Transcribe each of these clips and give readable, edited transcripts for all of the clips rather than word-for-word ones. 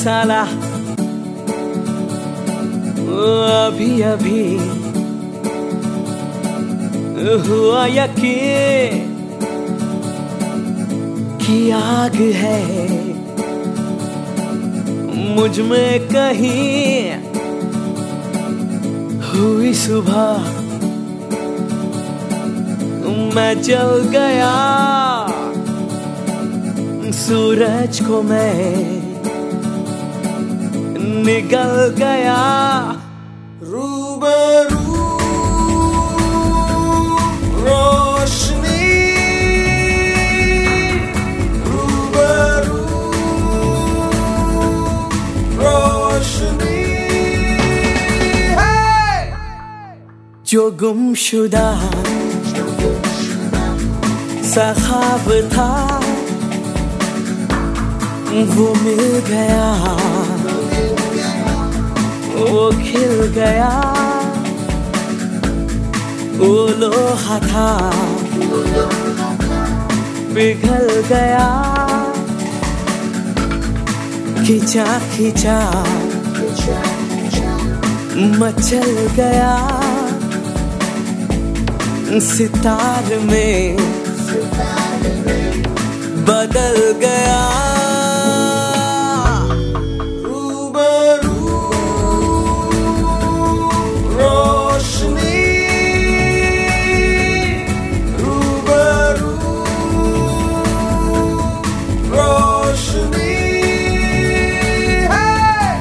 साला अभी अभी हुआ यकीन कि आग है मुझ में कहीं। हुई सुबह मैं जल गया, सूरज को मैं निगल गया। रूबरू रोशनी, रूबरू रोशनी है। जो गुमशुदा सा ख्वाब था वो मिल गया, वो खिल गया। वो लोहा था पिघल गया, खिंचा खिंचा मचल गया। सितार में बदल गया। रूबरू रोशनी, रूबरू रोशनी है।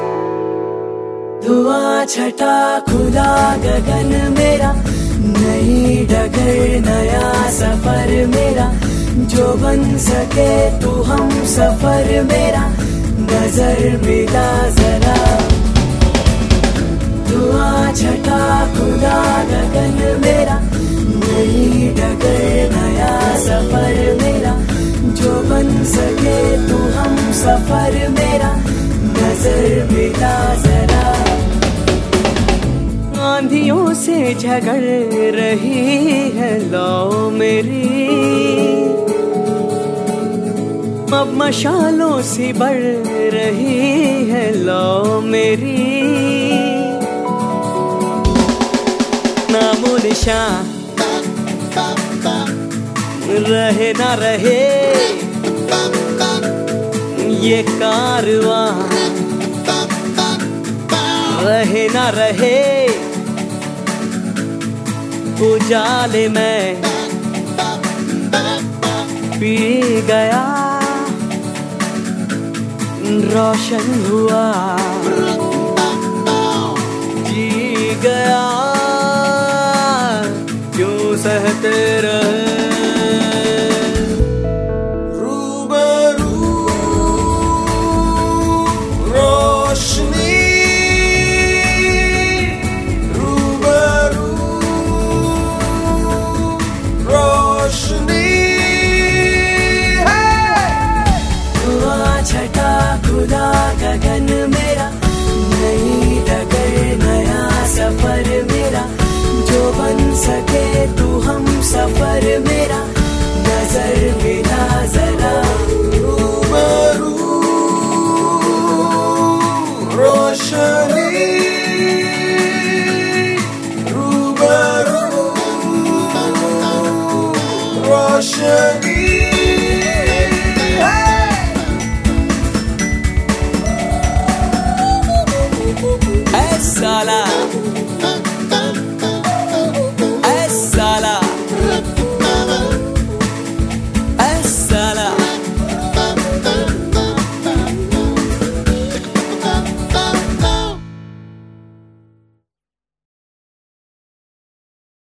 धुआं छटा खुला गगन मेरा, नई डगर नया सफर मेरा। जो बन सके तू हम सफर मेरा, नजर मिला जरा। धुआं छटा खुला गगन मेरा, नई डगर नया सफर मेरा। जो बन सके तू हम सफर मेरा, नजर मिला जरा। आंधियों से झगड़ रही है लौ मेरी, अब मशालों सी बढ़ रही है लौ मेरी। नामो निशान रहे ना रहे ये कारवां, रहे ना रहे उजाले में पी गया। रोशन हुआ जी गया, क्यों सहते रहे।